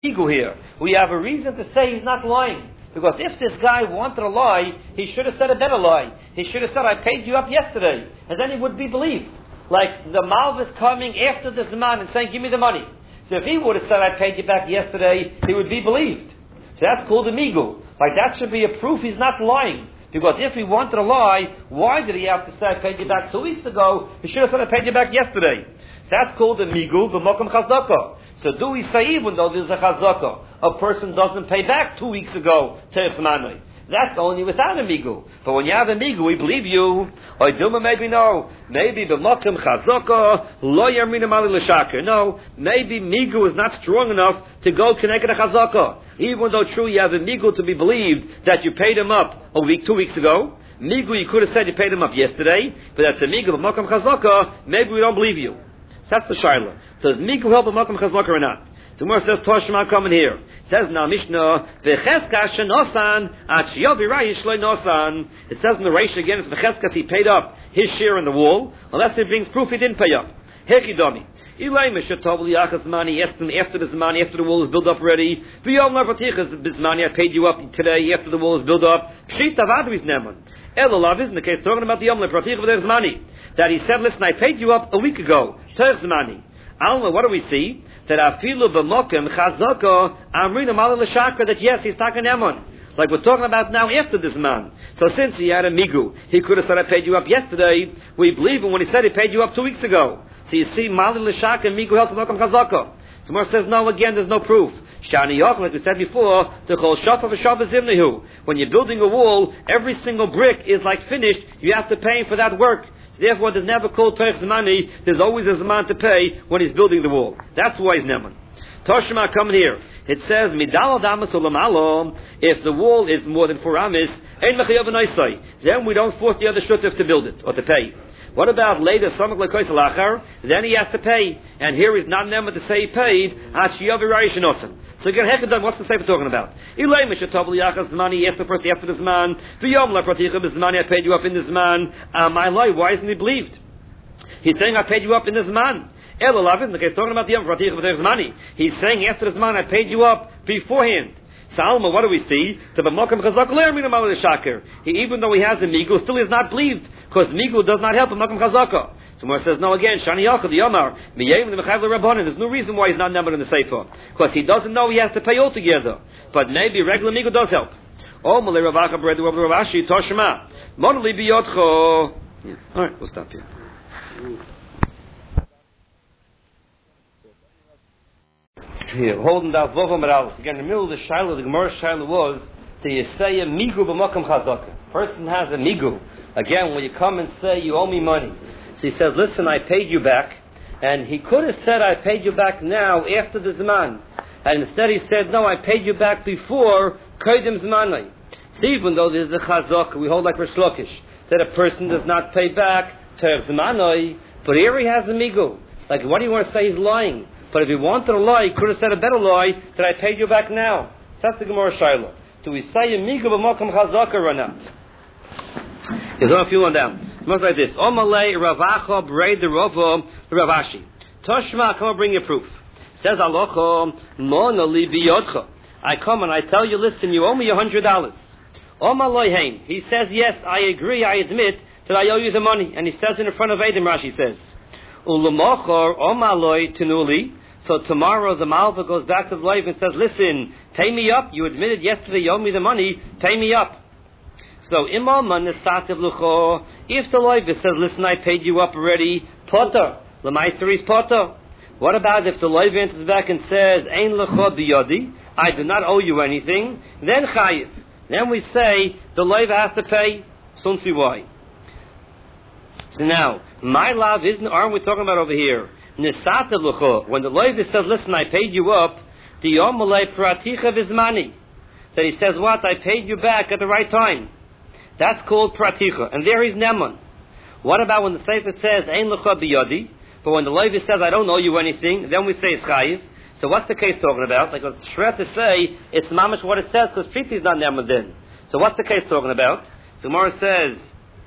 ego here. We have a reason to say he's not lying. Because if this guy wanted to lie, he should have said a better lie. He should have said, I paid you up yesterday. And then he would be believed. Like the Malv is coming after the Zman and saying, give me the money. So if he would have said, I paid you back yesterday, he would be believed. So that's called a migu. Like that should be a proof he's not lying. Because if he wanted to lie, why did he have to say, I paid you back 2 weeks ago? He should have said, I paid you back yesterday. So that's called a migu b'mokum chazaka. So do we say even though there's a chazaka, a person doesn't pay back 2 weeks ago, teres manoi? That's only without a migu. But when you have a migu, we believe you. Or Duma, maybe no. Maybe b'mokum chazaka, lo yarmina mali l'shaker. No, maybe migu is not strong enough to go connect a chazaka. Even though true you have a migu to be believed that you paid him up 2 weeks ago. Migu, you could have said you paid him up yesterday, but that's a migu b'mokum chazaka, maybe we don't believe you. So that's the shaila. Does migu help b'mokum chazaka or not? So Gemara says, Toshma coming here. It says now Mishnah, V'cheska shenosan, at shiyovi rayish lo nosan. It says in the Reish again, it's V'cheska, he paid up his share in the wall, unless it brings proof he didn't pay up. Hekidomi. Ilay mishatov liyachas mani, after the zmani, after the wall is built up already. V'yom lavratichas bizmani, I paid you up today, after the wall is built up. Pshit avadris neman. Elolav is in the case talking about the yom lavratichas v'der zmani. That he said, listen, I paid you up a week ago. Ter zmani. Alma, what do we see? That afilu b'mokem chazaka amrina mala l'shakra, that yes, he's talking emon. Like we're talking about now after this man. So since he had a migu, he could have said, I paid you up yesterday. We believe him when he said he paid you up 2 weeks ago. So you see, mala l'shakra and migu helps b'mokem chazaka. So Gemara says, no, again, there's no proof. Shani yoch, like we said before, to call shafa v'shava zimnehu. When you're building a wall, every single brick is like finished. You have to pay for that work. Therefore, there's never called Teich Zmani. There's always a Zman to pay when he's building the wall. That's why he's Neman. Toshma coming here. It says, Midal Adamas Olam. If the wall is more than 4 amis, Ein Mechayav Naisai. Then we don't force the other Shutef to build it or to pay. What about later, Samach Lekois Alachar? Then he has to pay. And here he's not Neman to say he paid. Achiyav Rayish Nosan. So again, Hekadon, what's the Sefer talking about? Ilay Mishatov Liyachas Zmani, after the Zman. V'yom Lapraticha B'Zmani, I paid you up in the Zman. My life, why isn't he believed? He's saying, I paid you up in the Zman. Elalavin, the case talking about the Yom Praticha B'Zmani. He's saying, after the Zman, I paid you up beforehand. Salma, what do we see? Even though he has a migu, still is not believed, because migu does not help a makam chazaka. So Gemara says, no, again, Shani Yachad, the Yomar, there's no reason why he's not numbered in the Sefer, because he doesn't know he has to pay altogether. But maybe regular migu does help. Oh, Malay Ravaka, Bread, Ravashi, Toshma, Monali Biyotcho. Alright, we'll stop here. Here, holding that Vovam Aral. Again, in the middle of the Shiloh, the Gemara Shiloh was, do you say a migu b'makam chazaka? Person has a migu. Again, when you come and say, you owe me money. So he says, listen, I paid you back. And he could have said, I paid you back now, after the Zman. And instead he said, no, I paid you back before Kodim Zmanai. So even though there's a chazaka, we hold like Rish Lakish, that a person does not pay back Ter Zmanai, but here he has a migu. Like, what do you want to say he's lying? But if he wanted to lie, he could have said a better lie, that I paid you back now. That's the Gemara Shiloh. Do we say a migu b'makam chazaka or not? Here's a few on down. It's most like this. Omalei Ravacha Brei the Rava Ravashi. Toshma, come and bring your proof. Says Alocha Monali biyodcha. I come and I tell you, listen, you owe me $100. Omalei Hain. He says, yes, I agree, I admit that I owe you the money. And he says in front of Adam, Rashi says, Ulamachar Omaloi Tinuli. So tomorrow the Malva goes back to the life and says, listen, pay me up. You admitted yesterday you owe me the money. Pay me up. So if the Leiva says, listen, I paid you up already, Potter. L'maiser is Potter. What about if the Leiva answers back and says, Ein lecha biyadi, I do not owe you anything, then chayiv. Then we say, the Leiva has to pay. So see why. So now, my love aren't we talking about over here? Nisata l'cha. When the Leiva says, listen, I paid you up, the yomalei praticha vizmani. That he says, what? I paid you back at the right time. That's called praticha. And there he's neman. What about when the Sefer says, Ein lecha biyadi? But when the Leiva says, I don't owe you anything, then we say it's chayiv. So what's the case talking about? Like it's shred to say, it's mamish what it says, because priti is not neman then. So what's the case talking about? So Gemara says,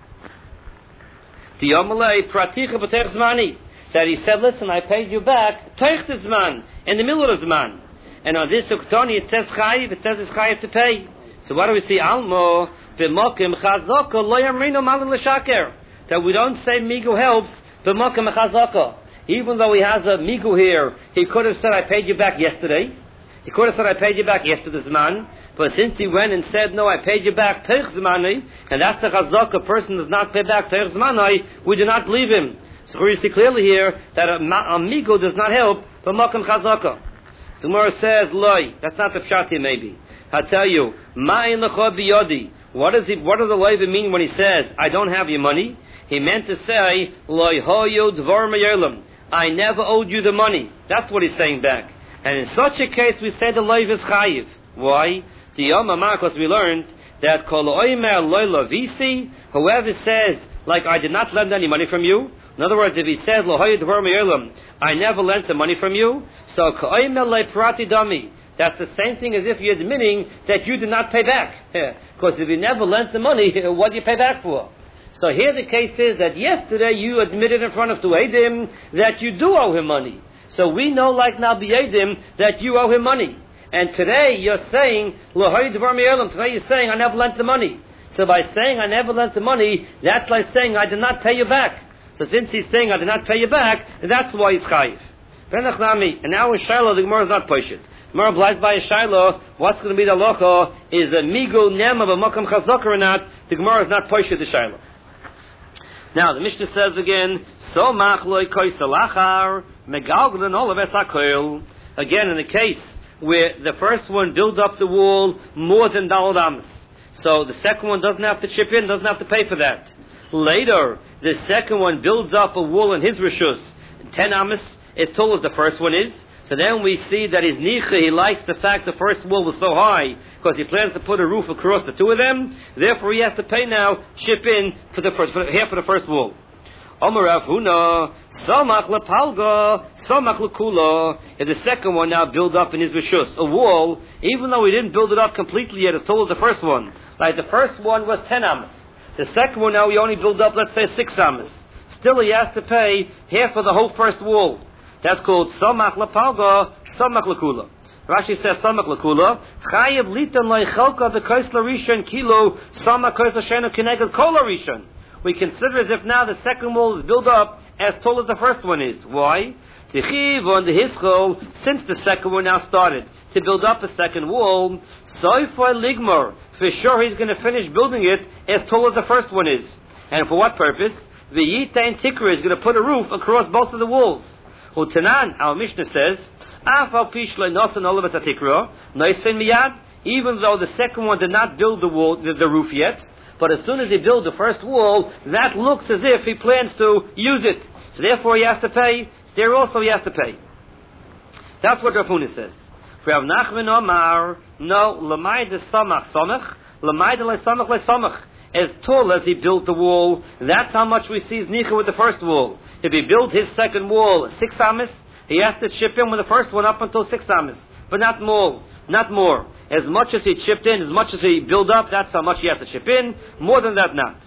the yomalei praticha b'teich zmani. That he said, listen, I paid you back, teich the zman, in the middle of the zman. And on this uktoni it says chayiv, it says it's chayiv to pay. So what do we see? Almo b'mokim chazaka lo yamrinu malin l'shaker. That we don't say migu helps b'mokim chazaka. Even though he has a migu here, he could have said I paid you back yesterday. He could have said I paid you back yesterday's man. But since he went and said no, I paid you back teich zmani, and that's the chazaka, a person does not pay back teich zmani, we do not believe him. So we see clearly here that a migu does not help b'mokim chazaka. The Gemara says, loy, that's not the pshat here maybe. I'll tell you, ma'in lecha biyodi. What does the Leiva mean when he says, I don't have your money? He meant to say, loy hoyo dvar mayolam. I never owed you the money. That's what he's saying back. And in such a case, we say the Leiva is chayiv. Why? The Yom because we learned that kol oimer loy lavisi, whoever says, like I did not lend any money from you. In other words, if he says, lo hoyo dvar mayolam, I never lent the money from you. So ka'oimer le prati dami. That's the same thing as if you're admitting that you did not pay back. Because if you never lent the money, what do you pay back for? So here the case is that yesterday you admitted in front of two Eidim that you do owe him money. So we know like now B'Eidim that you owe him money. And today you're saying, today you're saying I never lent the money. So by saying I never lent the money, that's like saying I did not pay you back. So since he's saying I did not pay you back, that's why he's chayiv. And now in Shiloh the Gemara is not poshut. Gemara obliges by a Shiloh. What's going to be the halacha? Is a migu nema b'makam chazaka or not? The Gemara is not poshut the Shiloh. Now the Mishnah says again, so machloi koisalachar megalglen olaves hakoil. Again, in the case where the first one builds up the wall more than daled amos, so the second one doesn't have to chip in, doesn't have to pay for that. Later, the second one builds up a wall in his rishus 10 amos as tall as the first one is. So then we see that his nicha, he likes the fact the first wall was so high because he plans to put a roof across the two of them. Therefore, he has to pay now, chip in for half of the first wall. Omer Rav Huna, samach lepalga, samach lekula. If the second one now build up in his rishus a wall, even though he didn't build it up completely yet as tall as the first one. Like the first one was 10 amos. The second one now he only built up, let's say, 6 amos. Still, he has to pay half of the whole first wall. That's called samach lepalga, samach lekula. Rashi says samach lekula. Chayev litan leichalka v'kois larishon kilo samach kois hashenu kineged kol larishon. We consider as if now the second wall is built up as tall as the first one is. Why? Tichiv on the hischol, since the second one now started to build up a second wall, soifa ligmar. For sure, he's going to finish building it as tall as the first one is. And for what purpose? The Yitain Tikra is going to put a roof across both of the walls. Utanan, our Mishnah says, even though the second one did not build the wall, the roof yet, but as soon as he builds the first wall, that looks as if he plans to use it. So therefore he has to pay. There also he has to pay. That's what Rav Huna says. Rav Nachman Omar, no, l'mayde samach samach, l'mayde le samach le samach. As tall as he built the wall, that's how much we see his nicha with the first wall. If he built his second wall 6 amos, he has to chip in with the first one up until 6 amos, but not more. Not more. As much as he chipped in, as much as he built up, that's how much he has to chip in. More than that, not.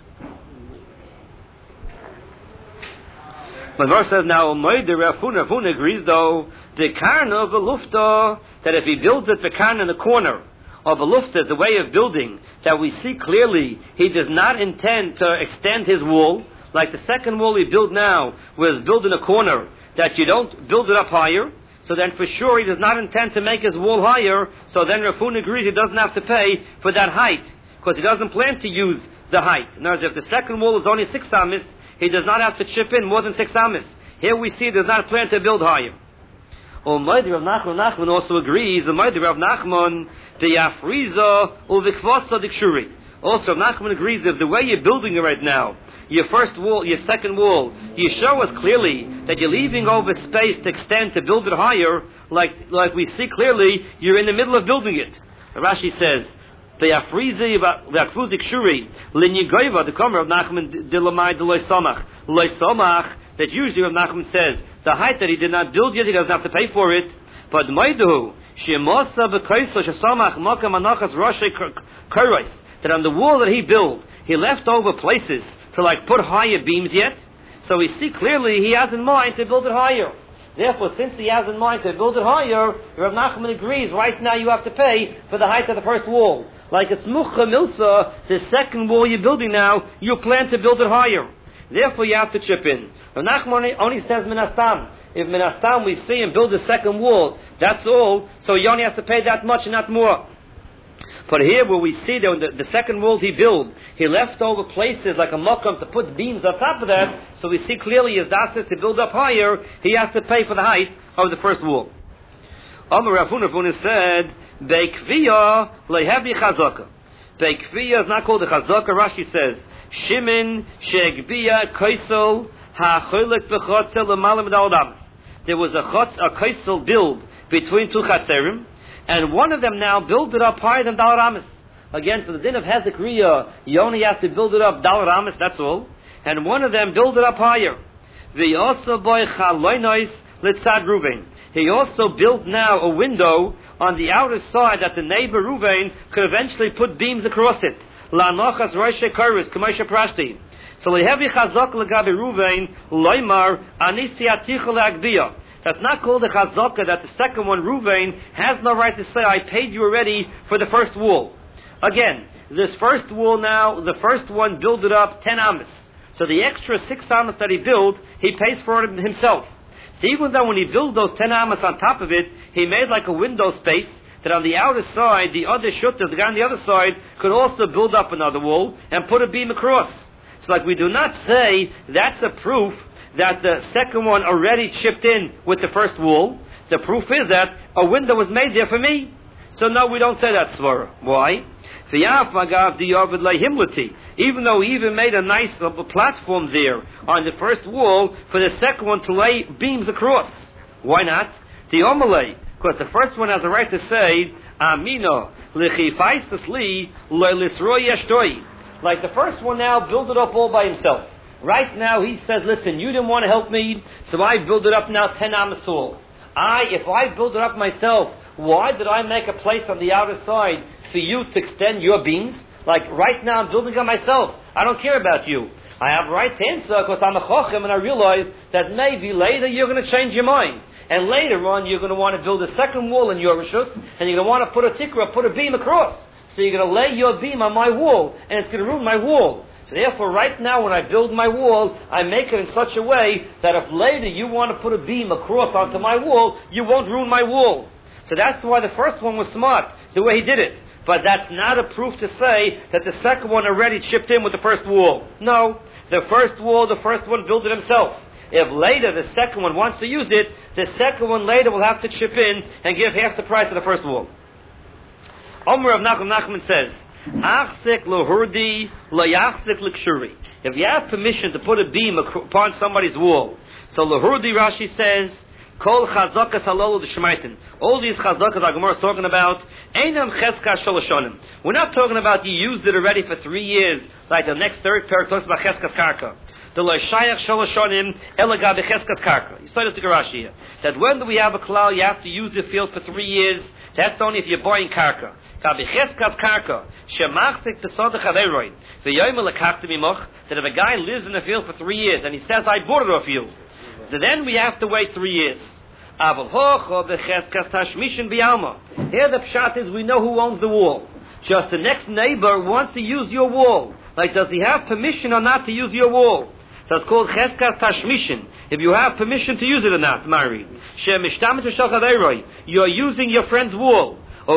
But the verse says now, Rav Huna agrees though, the karna of the lufta, that if he builds it, the karna in the corner of a lufta, the way of building, that we see clearly he does not intend to extend his wall, like the second wall he built now was built in a corner, that you don't build it up higher. So then for sure he does not intend to make his wall higher, so then Rav Huna agrees he doesn't have to pay for that height, because he doesn't plan to use the height. In other words, if the second wall is only 6 amos, he does not have to chip in more than 6 amos. Here we see he does not plan to build higher. Umaydi Rav Nachman also agrees, Umaydi Rav Nachman, the Yafriza, Uvikvasa Dikshuri. Also, Rav Nachman agrees that the way you're building it right now, your first wall, your second wall, you show us clearly that you're leaving over space to extend to build it higher, like we see clearly, you're in the middle of building it. Rashi says, the Yafrizi Vakfuzik Shuri, Linyigoiva, the Komer of Nachman Dilamai Deloy Somach, Loy Somach, that usually Rav Nachman says, the height that he did not build yet, he doesn't have to pay for it. But Maiduhu, Shemosa Bekoiso Shasamach Mokam Anachas Roshei Kuros, that on the wall that he built, he left over places to put higher beams yet. So we see clearly he has in mind to build it higher. Therefore, since he has in mind to build it higher, Rav Nachman agrees, right now you have to pay for the height of the first wall. Like it's Mucha Milsa, the second wall you're building now, you plan to build it higher. Therefore, you have to chip in. Rav Nachman only says Minastam. If Minastam we see him build the second wall, that's all, so he only has to pay that much and not more. But here where we see that the second wall he built, he left over places like a mokum to put beams on top of that, so we see clearly his dashes to build up higher, he has to pay for the height of the first wall. Amar Rav Huna said, Beikviya lehebi chazaka. Beikviya is not called a chazaka. Rashi says, Shimin she'egbiya koisel ha'cholik b'chotzel l'malam d'al. There was a koisel build between two chatzerim, and one of them now built it up higher than Dal Ramis. Again, for the din of Hezek Riyah, you only have to build it up Dal Ramis, that's all. And one of them built it up higher. V'yosa boy chaloinois litzad Ruvain. He also built now a window on the outer side that the neighbor Ruvain could eventually put beams across it. La'nochas roishe koris k'moshe prashti. So lehevi chazak legabe Ruvain loimar anisi aticha le'agbiyah. That's not called a chazaka that the second one, Ruvain, has no right to say, I paid you already for the first wall. Again, this first wall now, the first one built it up 10 amas. So the extra 6 amas that he built, he pays for it himself. So even though when he built those 10 amas on top of it, he made like a window space, that on the outer side, the other shutter, the guy on the other side, could also build up another wall and put a beam across. So like we do not say that's a proof that the second one already chipped in with the first wall. The proof is that a window was made there for me. So no, we don't say that svara. Why? Even though he even made a nice platform there on the first wall for the second one to lay beams across. Why not? The Omalei, because the first one has a right to say, Amino, like the first one now built it up all by himself. Right now he says, listen, you didn't want to help me, so I build it up now 10 amas tall. If I build it up myself, why did I make a place on the outer side for you to extend your beams? Like right now I'm building it myself. I don't care about you. I have a right to answer because I'm a chochem and I realize that maybe later you're going to change your mind. And later on you're going to want to build a second wall in your rishus and you're going to want to put a tikra, put a beam across. So you're going to lay your beam on my wall and it's going to ruin my wall. So therefore, right now when I build my wall, I make it in such a way that if later you want to put a beam across onto my wall, you won't ruin my wall. So that's why the first one was smart, the way he did it. But that's not a proof to say that the second one already chipped in with the first wall. No, the first wall, the first one built it himself. If later the second one wants to use it, the second one later will have to chip in and give half the price of the first wall. Omer of Nachman says, Achsik lohurdi layachsik l'kshuri. If you have permission to put a beam upon somebody's wall, so lohurdi Rashi says, Kol chazakas halolu d'shmaitin. All these chazakas our Gemara is talking about, einam cheska sholoshonim. We're not talking about you used it already for 3 years, like the next third parak talks about cheskas karka. The loishayach sholoshonim elaga becheskas karka. You saw this to Rashi here. That when do we have a klal, you have to use the field for 3 years. That's only if you're buying karka. That if a guy lives in the field for 3 years and he says, I bought it off you, then we have to wait 3 years. Here the pshat is we know who owns the wall. Just the next neighbor wants to use your wall. Like, does he have permission or not to use your wall? So it's called cheskas tashmishin. If you have permission to use it or not, Mari. You're using your friend's wall.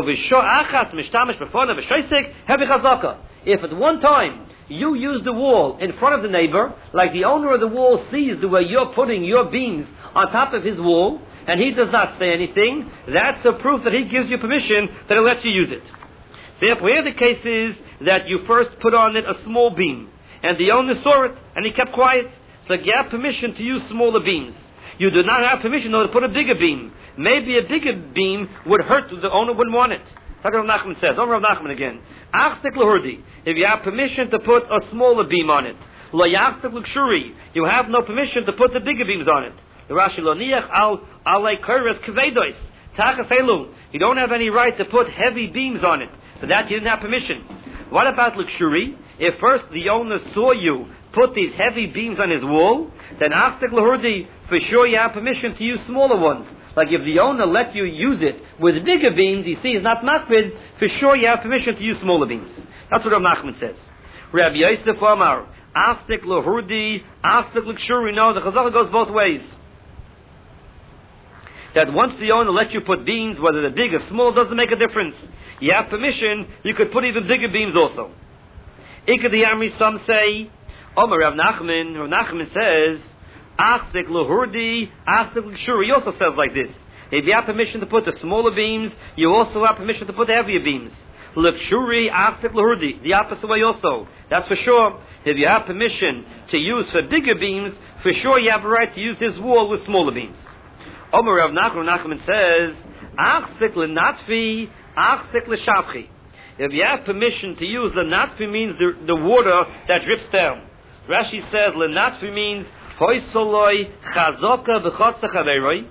If at one time you use the wall in front of the neighbor, like the owner of the wall sees the way you're putting your beams on top of his wall, and he does not say anything, that's a proof that he gives you permission that he lets you use it. Therefore, here the case is that you first put on it a small beam, and the owner saw it, and he kept quiet. So you have permission to use smaller beams. You do not have permission though to put a bigger beam. Maybe a bigger beam would hurt, the owner wouldn't want it. That's what Rav Nachman says. Over Rav Nachman again. If you have permission to put a smaller beam on it, you have no permission to put the bigger beams on it. The Rashi Loniach alei keres kvedos tachaselu. You don't have any right to put heavy beams on it. For that you didn't have permission. What about luxury? If first the owner saw you put these heavy beams on his wall, then Achzik Lahurdi, for sure you have permission to use smaller ones. Like if the owner let you use it with bigger beams, you see he's not makbid, for sure you have permission to use smaller beams. That's what Rav Nachman says. Rabbi Yosef Amar, Achzik Lahurdi, Achzik L'Kshuri. No, the Chazal goes both ways. That once the owner lets you put beams, whether they're big or small, doesn't make a difference. You have permission, you could put even bigger beams also. Ikad the Amri, some say, Omer Rav Nachman says, Achzik Lahurdi, Achzik L'Kshuri. He also says like this. If you have permission to put the smaller beams, you also have permission to put the heavier beams. L'Kshuri, Achzik Lahurdi. The opposite way also. That's for sure. If you have permission to use for bigger beams, for sure you have a right to use his wall with smaller beams. Omer Rav Nachman says, Achzik L'Natfi, Achzik L'Shavchi. If you have permission to use L'Natfi means the water that drips down. Rashi says L'Natfi means Hoisoloi Chazoka B'chotza Chaveroi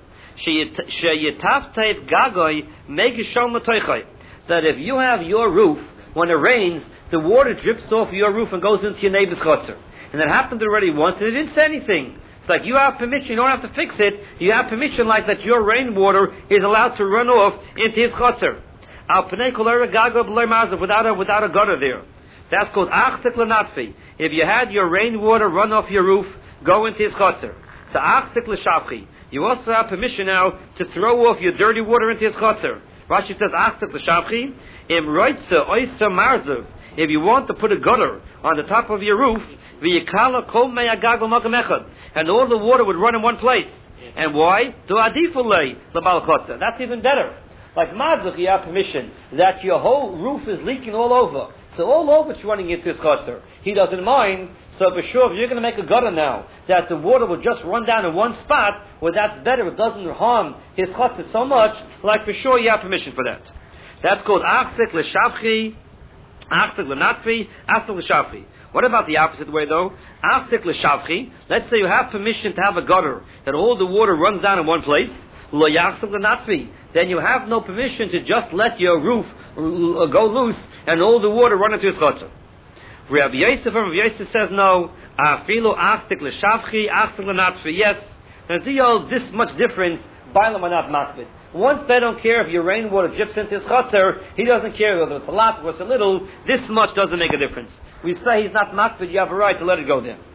Sheyetafteit Gagoi Megishon L'Toichoi. That if you have your roof, when it rains, the water drips off your roof and goes into your neighbor's chotzer. And that happened already once and it didn't say anything. It's like you have permission, you don't have to fix it. You have permission like that your rainwater is allowed to run off into his chotzer. Al Pnei Kolera Gaga B'lei Mazav, without a gutter there. That's called Achzik L'Natfi. If you had your rainwater run off your roof, go into his chotzer. So Achzik L'Shavchi. You also have permission now to throw off your dirty water into his chotzer. Rashi says Achzik L'Shavchi. Im Roitza Oysa Marzav. If you want to put a gutter on the top of your roof, V'yikala Kol Mei Agag L'Makam Echad, and all the water would run in one place. And why? To Adifulei L'Bal Chotzer. That's even better. Like Madzach, you have permission that your whole roof is leaking all over. So all over it's running into his chotzer. He doesn't mind. So for sure, if you're going to make a gutter now, that the water will just run down in one spot, well, that's better. It doesn't harm his chotzer so much. Like for sure, you have permission for that. That's called Achzik L'Shavchi, Achzik L'Natfi, Achzik L'Shavchi. What about the opposite way though? Achzik L'Shavchi. Let's say you have permission to have a gutter, that all the water runs down in one place. Lo Yachzik L'Natfi. Then you have no permission to just let your roof go loose and all the water run into his chotzer. Rabbi Yosef says no. Afilu Achzik L'Shavchi, Achzik L'Natfi. Yes. And see all this much difference. Bailam are not makbid. Once they don't care if your rainwater drips into his chotzer, he doesn't care whether it's a lot or it's a little. This much doesn't make a difference. We say he's not makbid, you have a right to let it go there.